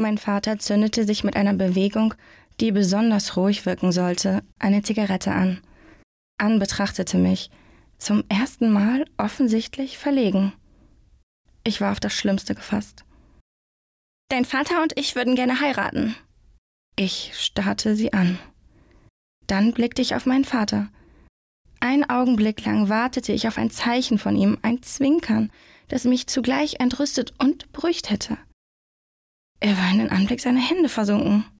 Mein Vater zündete sich mit einer Bewegung, die besonders ruhig wirken sollte, eine Zigarette an. Ann betrachtete mich, zum ersten Mal offensichtlich verlegen. Ich war auf das Schlimmste gefasst. »Dein Vater und ich würden gerne heiraten.« Ich starrte sie an. Dann blickte ich auf meinen Vater. Einen Augenblick lang wartete ich auf ein Zeichen von ihm, ein Zwinkern, das mich zugleich entrüstet und beruhigt hätte. Er war in den Anblick seiner Hände versunken.